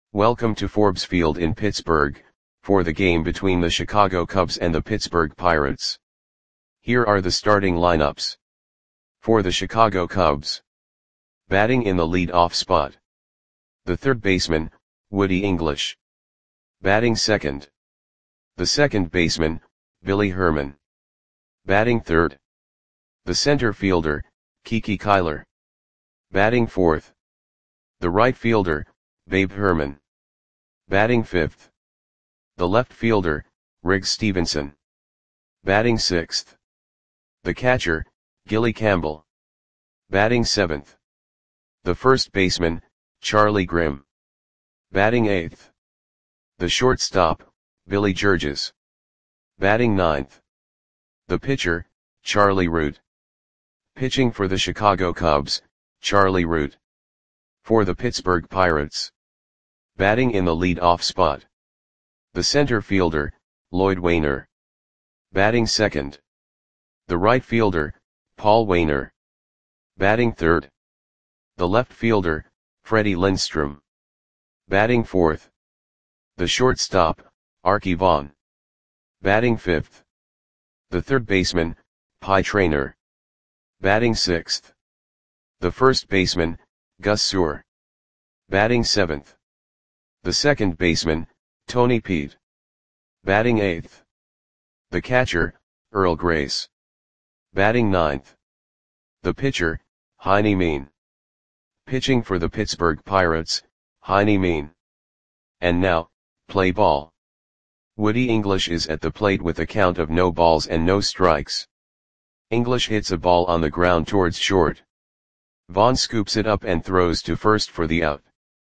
Welcome to Forbes Field in Pittsburgh, for the game between the Chicago Cubs and the Pittsburgh Pirates. Here are the starting lineups. For the Chicago Cubs. Batting in the lead-off spot. The third baseman, Woody English. Batting second. The second baseman, Billy Herman. Batting third. The center fielder, Kiki Kyler. Batting fourth. The right fielder, Babe Herman. Batting fifth. The left fielder, Riggs Stephenson. Batting sixth. The catcher, Gilly Campbell. Batting seventh. The first baseman, Charlie Grimm. Batting eighth. The shortstop, Billy Georges. Batting ninth. The pitcher, Charlie Root. Pitching for the Chicago Cubs, Charlie Root. For the Pittsburgh Pirates. Batting in the lead-off spot. The center fielder, Lloyd Waner. Batting second. The right fielder, Paul Waner. Batting third. The left fielder, Freddie Lindstrom. Batting fourth. The shortstop, Arky Vaughan. Batting fifth. The third baseman, Pie Traynor. Batting sixth. The first baseman, Gus Sewell. Batting seventh. The second baseman, Tony Peete. Batting eighth. The catcher, Earl Grace. Batting ninth. The pitcher, Heine Mean. Pitching for the Pittsburgh Pirates, Heine Mean. And now, play ball. Woody English is at the plate with a count of no balls and no strikes. English hits a ball on the ground towards short. Vaughan scoops it up and throws to first for the out.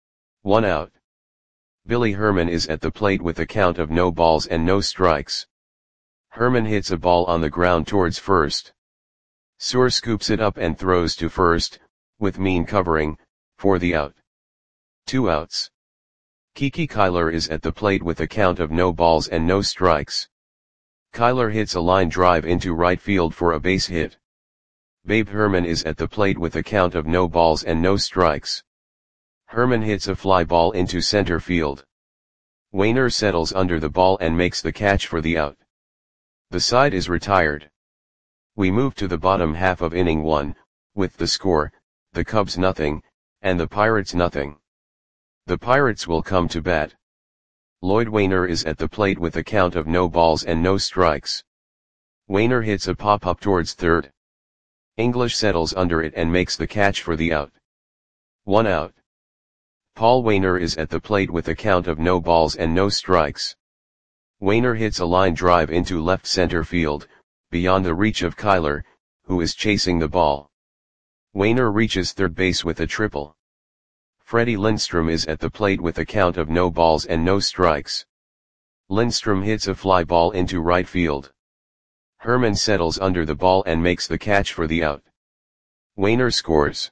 1 out. Billy Herman is at the plate with a count of no balls and no strikes. Herman hits a ball on the ground towards first. Sewell scoops it up and throws to first, with Mean covering, for the out. 2 outs. Kiki Kyler is at the plate with a count of no balls and no strikes. Kyler hits a line drive into right field for a base hit. Babe Herman is at the plate with a count of no balls and no strikes. Herman hits a fly ball into center field. Waner settles under the ball and makes the catch for the out. The side is retired. We move to the bottom half of inning 1, with the score, the Cubs nothing, and the Pirates nothing. The Pirates will come to bat. Lloyd Waner is at the plate with a count of no balls and no strikes. Waner hits a pop-up towards third. English settles under it and makes the catch for the out. 1 out. Paul Waner is at the plate with a count of no balls and no strikes. Waner hits a line drive into left center field, beyond the reach of Kyler, who is chasing the ball. Waner reaches third base with a triple. Freddie Lindstrom is at the plate with a count of no balls and no strikes. Lindstrom hits a fly ball into right field. Herman settles under the ball and makes the catch for the out. Waner scores.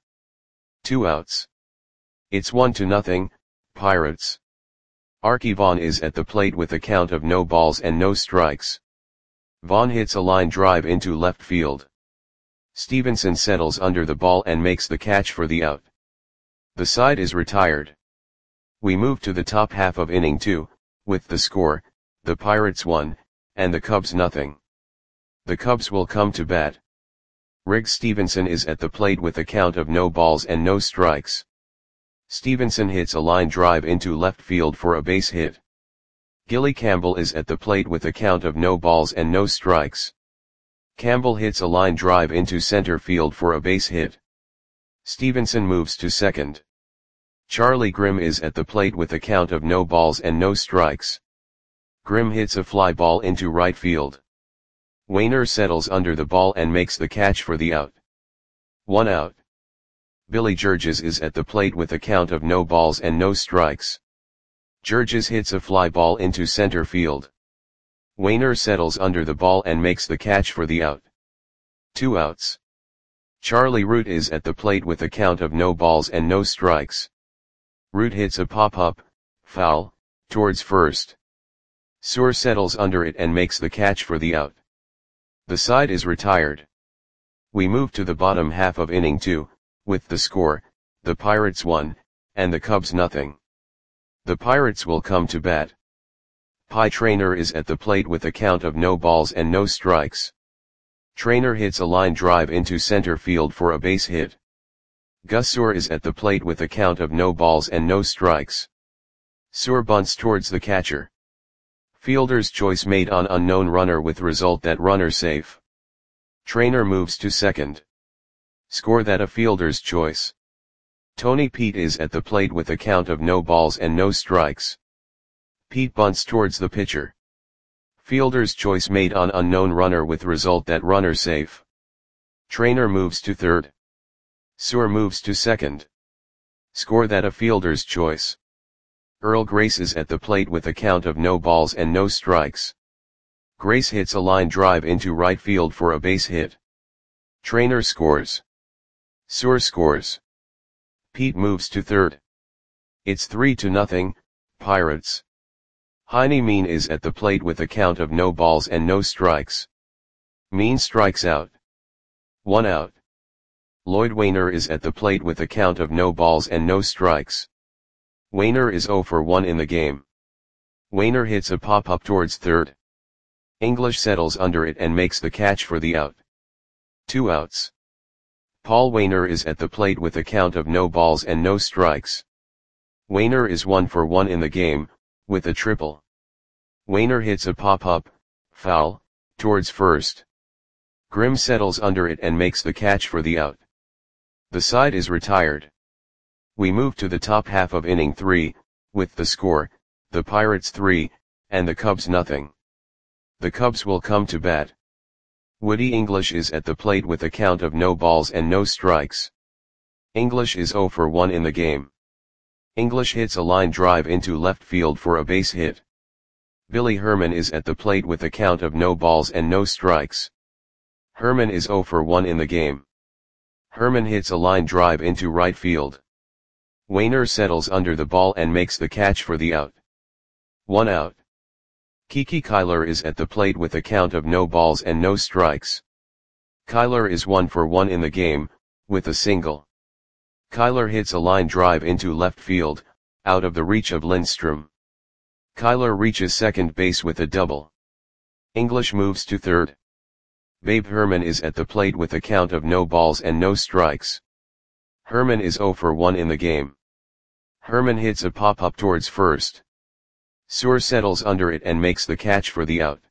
2 outs. It's 1-0, Pirates. Arky Vaughan is at the plate with a count of no balls and no strikes. Vaughan hits a line drive into left field. Stephenson settles under the ball and makes the catch for the out. The side is retired. We move to the top half of inning 2, with the score, the Pirates 1, and the Cubs nothing. The Cubs will come to bat. Riggs Stephenson is at the plate with a count of no balls and no strikes. Stephenson hits a line drive into left field for a base hit. Gilly Campbell is at the plate with a count of no balls and no strikes. Campbell hits a line drive into center field for a base hit. Stephenson moves to second. Charlie Grimm is at the plate with a count of no balls and no strikes. Grimm hits a fly ball into right field. Waner settles under the ball and makes the catch for the out. 1 out. Billy Georges is at the plate with a count of no balls and no strikes. Georges hits a fly ball into center field. Waner settles under the ball and makes the catch for the out. 2 outs. Charlie Root is at the plate with a count of no balls and no strikes. Root hits a pop-up, foul, towards first. Sewell settles under it and makes the catch for the out. The side is retired. We move to the bottom half of inning 2, with the score, the Pirates 1, and the Cubs nothing. The Pirates will come to bat. Pie Traynor is at the plate with a count of no balls and no strikes. Traynor hits a line drive into center field for a base hit. Gus Suhr is at the plate with a count of no balls and no strikes. Suhr bunts towards the catcher. Fielder's choice made on unknown runner with result that runner safe. Traynor moves to second. Score that a fielder's choice. Tony Pete is at the plate with a count of no balls and no strikes. Pete bunts towards the pitcher. Fielder's choice made on unknown runner with result that runner safe. Traynor moves to third. Suhr moves to second. Score that a fielder's choice. Earl Grace is at the plate with a count of no balls and no strikes. Grace hits a line drive into right field for a base hit. Traynor scores. Suhr scores. Pete moves to third. It's 3-0, Pirates. Heine Mean is at the plate with a count of no balls and no strikes. Mean strikes out. 1 out. Lloyd Wainer is at the plate with a count of no balls and no strikes. Wainer is 0 for 1 in the game. Wainer hits a pop-up towards third. English settles under it and makes the catch for the out. 2 outs. Paul Wainer is at the plate with a count of no balls and no strikes. Wainer is 1 for 1 in the game, with a triple. Wainer hits a pop-up, foul, towards first. Grimm settles under it and makes the catch for the out. The side is retired. We move to the top half of inning 3, with the score, the Pirates 3, and the Cubs nothing. The Cubs will come to bat. Woody English is at the plate with a count of no balls and no strikes. English is 0 for 1 in the game. English hits a line drive into left field for a base hit. Billy Herman is at the plate with a count of no balls and no strikes. Herman is 0 for 1 in the game. Herman hits a line drive into right field. Wainer settles under the ball and makes the catch for the out. 1 out. Kiki Kyler is at the plate with a count of no balls and no strikes. Kyler is 1 for 1 in the game, with a single. Kyler hits a line drive into left field, out of the reach of Lindstrom. Kyler reaches second base with a double. English moves to third. Babe Herman is at the plate with a count of no balls and no strikes. Herman is 0 for 1 in the game. Herman hits a pop-up towards first. Suhr settles under it and makes the catch for the out.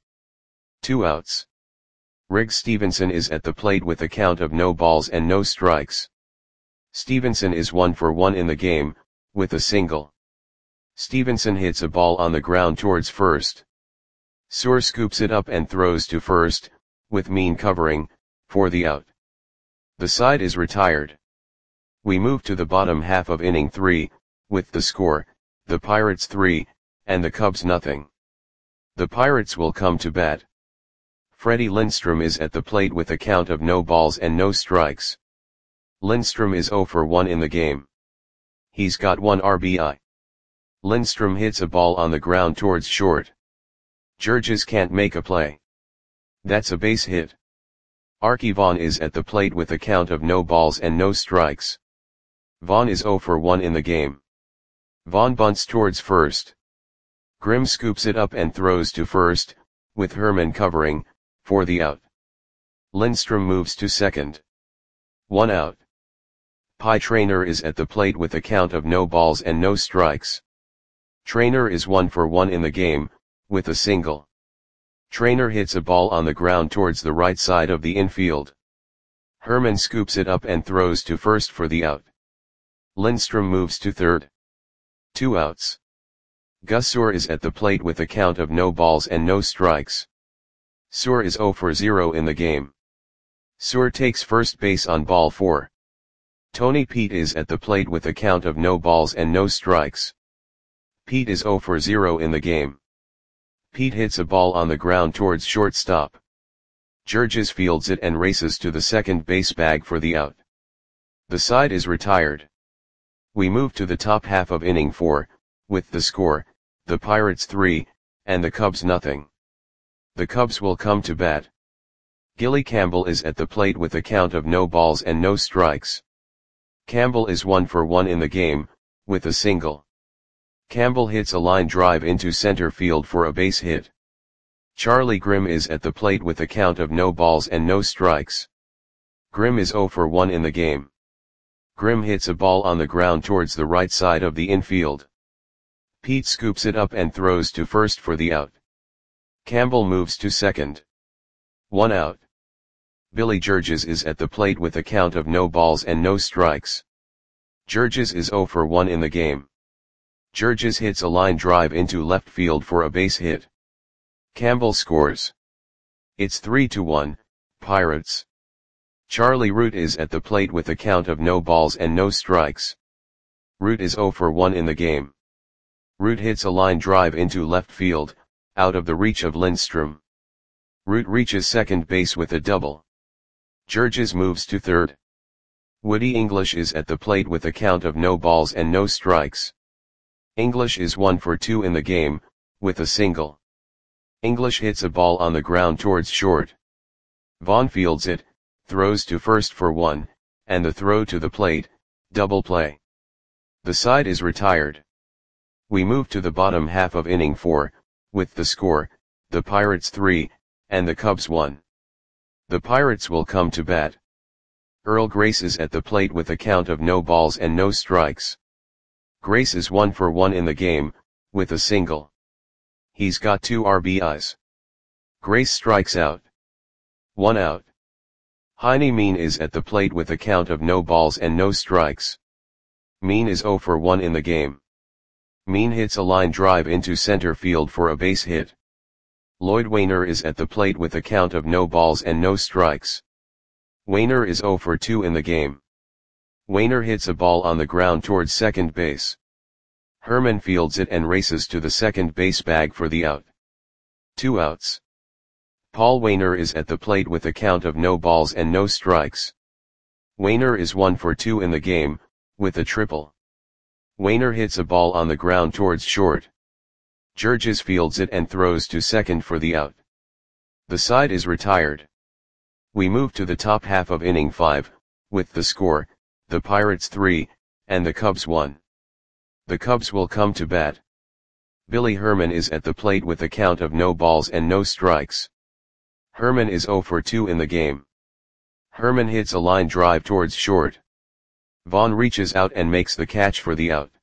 2 outs. Riggs Stevenson is at the plate with a count of no balls and no strikes. Stevenson is 1 for 1 in the game, with a single. Stevenson hits a ball on the ground towards first. Suhr scoops it up and throws to first, with Mean covering, for the out. The side is retired. We move to the bottom half of inning 3, with the score, the Pirates 3, and the Cubs nothing. The Pirates will come to bat. Freddie Lindstrom is at the plate with a count of no balls and no strikes. Lindstrom is 0 for 1 in the game. He's got 1 RBI. Lindstrom hits a ball on the ground towards short. Georges can't make a play. That's a base hit. Archie Vaughn is at the plate with a count of no balls and no strikes. Vaughn is 0 for 1 in the game. Vaughn bunts towards first. Grimm scoops it up and throws to first, with Herman covering, for the out. Lindstrom moves to second. 1 out. Pie Traynor is at the plate with a count of no balls and no strikes. Traynor is 1 for 1 in the game, with a single. Traynor hits a ball on the ground towards the right side of the infield. Herman scoops it up and throws to first for the out. Lindstrom moves to third. 2 outs. Gus Suhr is at the plate with a count of no balls and no strikes. Suhr is 0 for 0 in the game. Suhr takes first base on ball 4. Tony Pete is at the plate with a count of no balls and no strikes. Pete is 0 for 0 in the game. Pete hits a ball on the ground towards shortstop. Georges fields it and races to the second base bag for the out. The side is retired. We move to the top half of inning 4, with the score, the Pirates 3, and the Cubs nothing. The Cubs will come to bat. Gilly Campbell is at the plate with a count of no balls and no strikes. Campbell is 1 for 1 in the game, with a single. Campbell hits a line drive into center field for a base hit. Charlie Grimm is at the plate with a count of no balls and no strikes. Grimm is 0 for 1 in the game. Grimm hits a ball on the ground towards the right side of the infield. Pete scoops it up and throws to first for the out. Campbell moves to second. 1 out. Billy Georges is at the plate with a count of no balls and no strikes. Georges is 0 for 1 in the game. Georges hits a line drive into left field for a base hit. Campbell scores. It's 3-1, Pirates. Charlie Root is at the plate with a count of no balls and no strikes. Root is 0 for 1 in the game. Root hits a line drive into left field, out of the reach of Lindstrom. Root reaches second base with a double. Georges moves to third. Woody English is at the plate with a count of no balls and no strikes. English is 1 for 2 in the game, with a single. English hits a ball on the ground towards short. Vaughn fields it, throws to first for 1, and the throw to the plate, double play. The side is retired. We move to the bottom half of inning 4, with the score, the Pirates 3, and the Cubs 1. The Pirates will come to bat. Earl Grace is at the plate with a count of no balls and no strikes. Grace is 1 for 1 in the game, with a single. He's got 2 RBIs. Grace strikes out. 1 out. Heine Mean is at the plate with a count of no balls and no strikes. Mean is 0 for 1 in the game. Mean hits a line drive into center field for a base hit. Lloyd Wainer is at the plate with a count of no balls and no strikes. Wainer is 0 for 2 in the game. Wainer hits a ball on the ground towards second base. Herman fields it and races to the second base bag for the out. 2 outs. Paul Wainer is at the plate with a count of no balls and no strikes. Wainer is 1 for 2 in the game, with a triple. Wainer hits a ball on the ground towards short. Georges fields it and throws to second for the out. The side is retired. We move to the top half of inning 5, with the score, the Pirates 3, and the Cubs 1. The Cubs will come to bat. Billy Herman is at the plate with a count of no balls and no strikes. Herman is 0 for 2 in the game. Herman hits a line drive towards short. Vaughn reaches out and makes the catch for the out.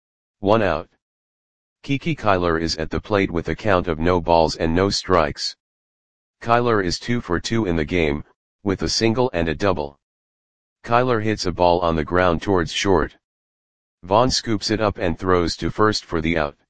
1 out. Kiki Kyler is at the plate with a count of no balls and no strikes. Kyler is 2 for 2 in the game, with a single and a double. Kyler hits a ball on the ground towards short. Vaughn scoops it up and throws to first for the out.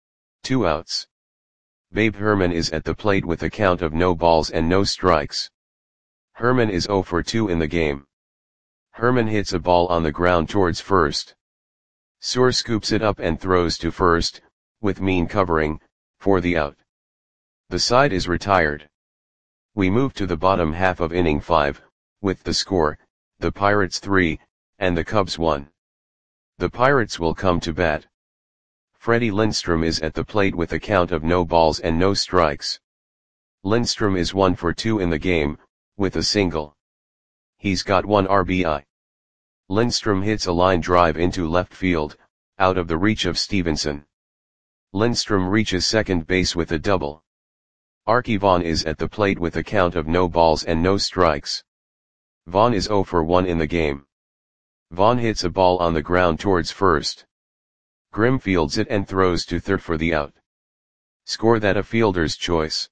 2 outs. Babe Herman is at the plate with a count of no balls and no strikes. Herman is 0 for 2 in the game. Herman hits a ball on the ground towards first. Suhr scoops it up and throws to first, with Mean covering, for the out. The side is retired. We move to the bottom half of inning 5, with the score, the Pirates 3, and the Cubs 1. The Pirates will come to bat. Freddie Lindstrom is at the plate with a count of no balls and no strikes. Lindstrom is 1 for 2 in the game, with a single. He's got 1 RBI. Lindstrom hits a line drive into left field, out of the reach of Stevenson. Lindstrom reaches second base with a double. Archie Vaughn is at the plate with a count of no balls and no strikes. Vaughn is 0 for 1 in the game. Vaughn hits a ball on the ground towards first. Grimm fields it and throws to third for the out. Score that a fielder's choice.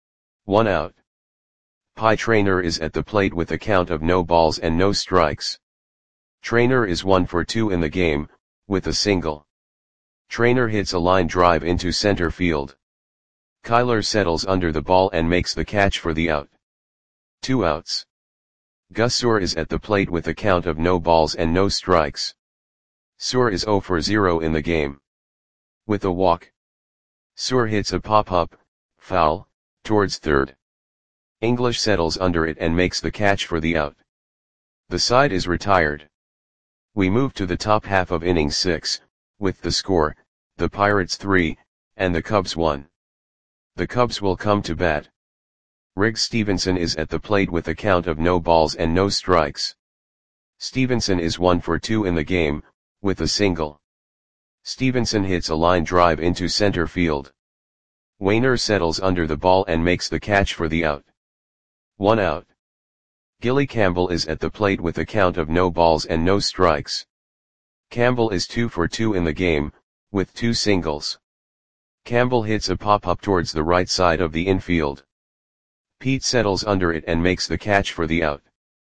1 out. Pie Traynor is at the plate with a count of no balls and no strikes. Traynor is 1 for 2 in the game, with a single. Traynor hits a line drive into center field. Kyler settles under the ball and makes the catch for the out. 2 outs. Gus Suhr is at the plate with a count of no balls and no strikes. Suhr is 0 for 0 in the game. With a walk. Suhr hits a pop-up, foul, towards third. English settles under it and makes the catch for the out. The side is retired. We move to the top half of inning 6, with the score, the Pirates 3, and the Cubs 1. The Cubs will come to bat. Riggs Stevenson is at the plate with a count of no balls and no strikes. Stevenson is 1 for 2 in the game, with a single. Stevenson hits a line drive into center field. Wainer settles under the ball and makes the catch for the out. 1 out. Gilly Campbell is at the plate with a count of no balls and no strikes. Campbell is 2 for 2 in the game, with 2 singles. Campbell hits a pop-up towards the right side of the infield. Pete settles under it and makes the catch for the out.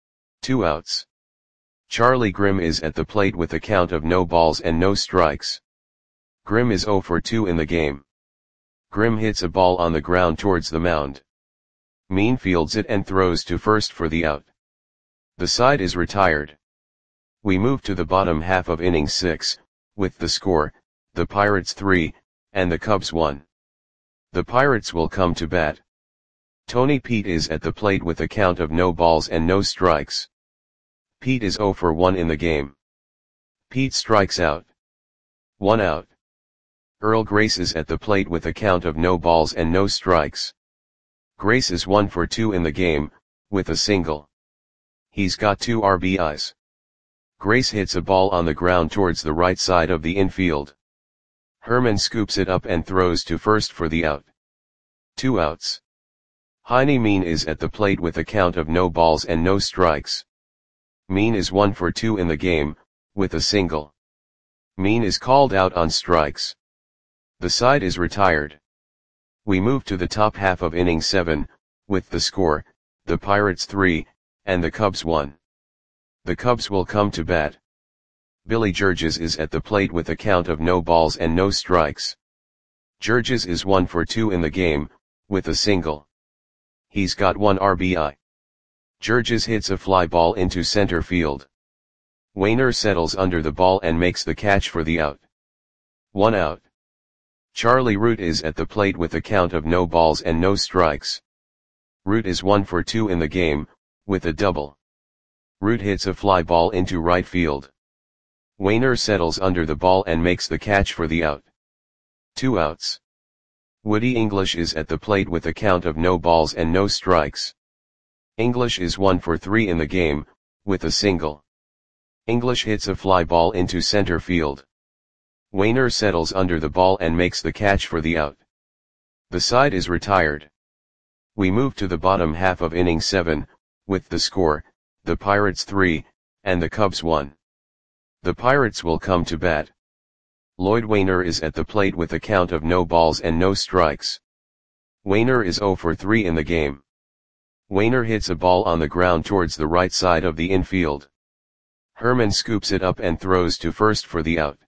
2 outs. Charlie Grimm is at the plate with a count of no balls and no strikes. Grimm is 0 for 2 in the game. Grimm hits a ball on the ground towards the mound. Mean fields it and throws to first for the out. The side is retired. We move to the bottom half of inning 6, with the score, the Pirates 3, and the Cubs 1. The Pirates will come to bat. Tony Pete is at the plate with a count of no balls and no strikes. Pete is 0 for 1 in the game. Pete strikes out. 1 out. Earl Grace is at the plate with a count of no balls and no strikes. Grace is 1 for 2 in the game, with a single. He's got 2 RBIs. Grace hits a ball on the ground towards the right side of the infield. Herman scoops it up and throws to first for the out. 2 outs. Heine Mean is at the plate with a count of no balls and no strikes. Mean is 1 for 2 in the game, with a single. Mean is called out on strikes. The side is retired. We move to the top half of inning 7, with the score, the Pirates 3, and the Cubs 1. The Cubs will come to bat. Billy Georges is at the plate with a count of no balls and no strikes. Georges is 1 for 2 in the game, with a single. He's got 1 RBI. Georges hits a fly ball into center field. Wainer settles under the ball and makes the catch for the out. 1 out. Charlie Root is at the plate with a count of no balls and no strikes. Root is 1 for 2 in the game, with a double. Root hits a fly ball into right field. Wainer settles under the ball and makes the catch for the out. 2 outs. Woody English is at the plate with a count of no balls and no strikes. English is 1 for 3 in the game, with a single. English hits a fly ball into center field. Wainer settles under the ball and makes the catch for the out. The side is retired. We move to the bottom half of inning 7, with the score, the Pirates 3, and the Cubs 1. The Pirates will come to bat. Lloyd Wainer is at the plate with a count of no balls and no strikes. Wainer is 0 for 3 in the game. Wainer hits a ball on the ground towards the right side of the infield. Herman scoops it up and throws to first for the out.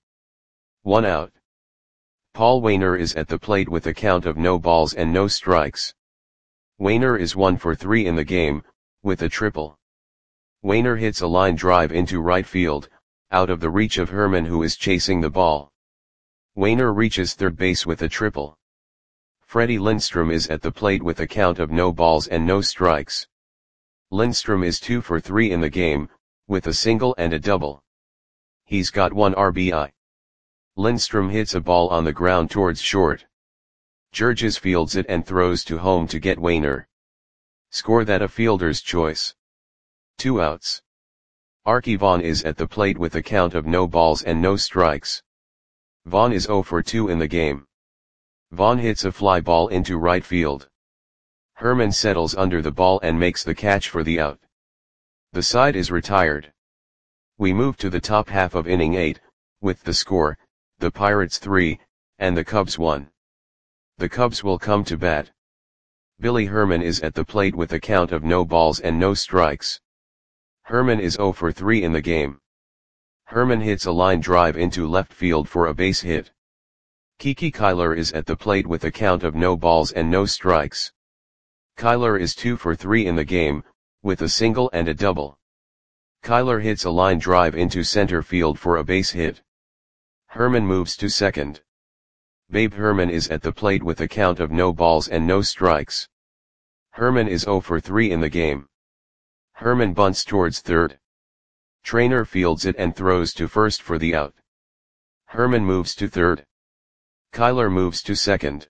1 out. Paul Wainer is at the plate with a count of no balls and no strikes. Wainer is 1 for 3 in the game, with a triple. Wainer hits a line drive into right field, out of the reach of Herman who is chasing the ball. Wainer reaches third base with a triple. Freddie Lindstrom is at the plate with a count of no balls and no strikes. Lindstrom is 2 for 3 in the game, with a single and a double. He's got 1 RBI. Lindstrom hits a ball on the ground towards short. Georges fields it and throws to home to get Wainer. Score that a fielder's choice. 2 outs. Archie Vaughn is at the plate with a count of no balls and no strikes. Vaughn is 0 for 2 in the game. Vaughn hits a fly ball into right field. Herman settles under the ball and makes the catch for the out. The side is retired. We move to the top half of inning 8, with the score, the Pirates 3, and the Cubs 1. The Cubs will come to bat. Billy Herman is at the plate with a count of no balls and no strikes. Herman is 0 for 3 in the game. Herman hits a line drive into left field for a base hit. Kiki Kyler is at the plate with a count of no balls and no strikes. Kyler is 2 for 3 in the game, with a single and a double. Kyler hits a line drive into center field for a base hit. Herman moves to second. Babe Herman is at the plate with a count of no balls and no strikes. Herman is 0 for 3 in the game. Herman bunts towards third. Trainer fields it and throws to first for the out. Herman moves to third. Kyler moves to second.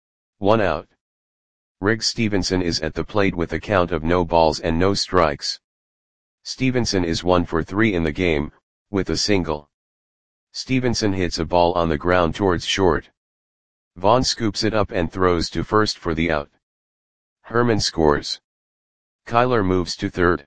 1 out. Riggs Stevenson is at the plate with a count of no balls and no strikes. Stevenson is 1 for 3 in the game, with a single. Stevenson hits a ball on the ground towards short. Vaughn scoops it up and throws to first for the out. Herman scores. Kyler moves to third.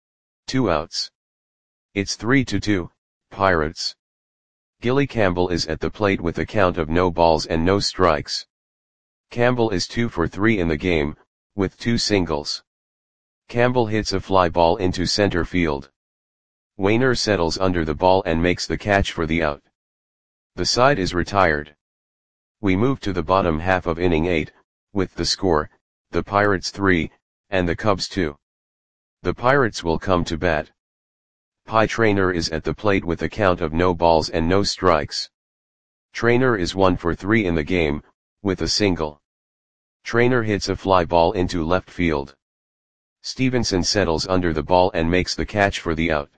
2 outs. It's 3-2, Pirates. Gilly Campbell is at the plate with a count of no balls and no strikes. Campbell is 2 for 3 in the game, with 2 singles. Campbell hits a fly ball into center field. Wainer settles under the ball and makes the catch for the out. The side is retired. We move to the bottom half of inning 8, with the score, the Pirates 3, and the Cubs 2. The Pirates will come to bat. Pie Traynor is at the plate with a count of no balls and no strikes. Traynor is 1 for 3 in the game, with a single. Traynor hits a fly ball into left field. Stevenson settles under the ball and makes the catch for the out.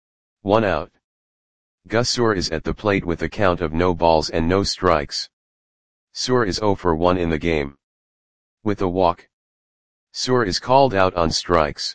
1 out. Gus Suhr is at the plate with a count of no balls and no strikes. Suhr is 0 for 1 in the game. With a walk. Suhr is called out on strikes.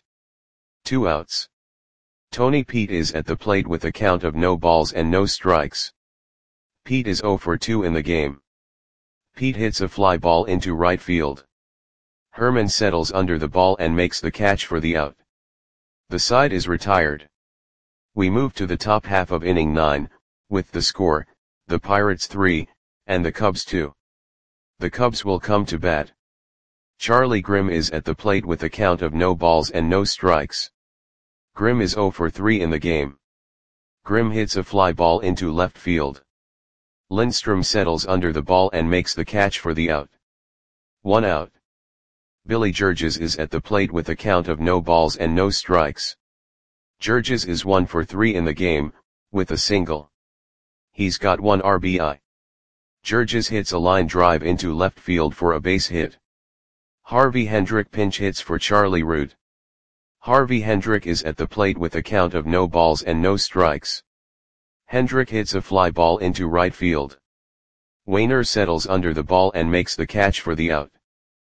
2 outs. Tony Pete is at the plate with a count of no balls and no strikes. Pete is 0 for 2 in the game. Pete hits a fly ball into right field. Herman settles under the ball and makes the catch for the out. The side is retired. We move to the top half of inning 9, with the score, the Pirates 3, and the Cubs 2. The Cubs will come to bat. Charlie Grimm is at the plate with a count of no balls and no strikes. Grimm is 0 for 3 in the game. Grimm hits a fly ball into left field. Lindstrom settles under the ball and makes the catch for the out. 1 out. Billy Georges is at the plate with a count of no balls and no strikes. Georges is 1 for 3 in the game, with a single. He's got 1 RBI. Georges hits a line drive into left field for a base hit. Harvey Hendrick pinch hits for Charlie Root. Harvey Hendrick is at the plate with a count of no balls and no strikes. Hendrick hits a fly ball into right field. Wainer settles under the ball and makes the catch for the out.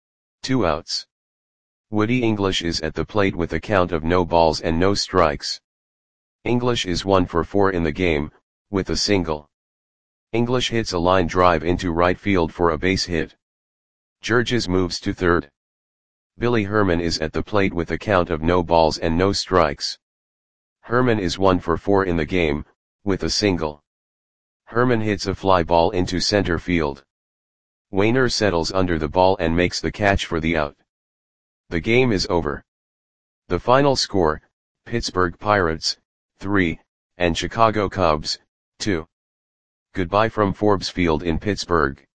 2 outs. Woody English is at the plate with a count of no balls and no strikes. English is 1 for 4 in the game, with a single. English hits a line drive into right field for a base hit. Georges moves to third. Billy Herman is at the plate with a count of no balls and no strikes. Herman is 1 for 4 in the game, with a single. Herman hits a fly ball into center field. Wainer settles under the ball and makes the catch for the out. The game is over. The final score, Pittsburgh Pirates, 3, and Chicago Cubs, 2. Goodbye from Forbes Field in Pittsburgh.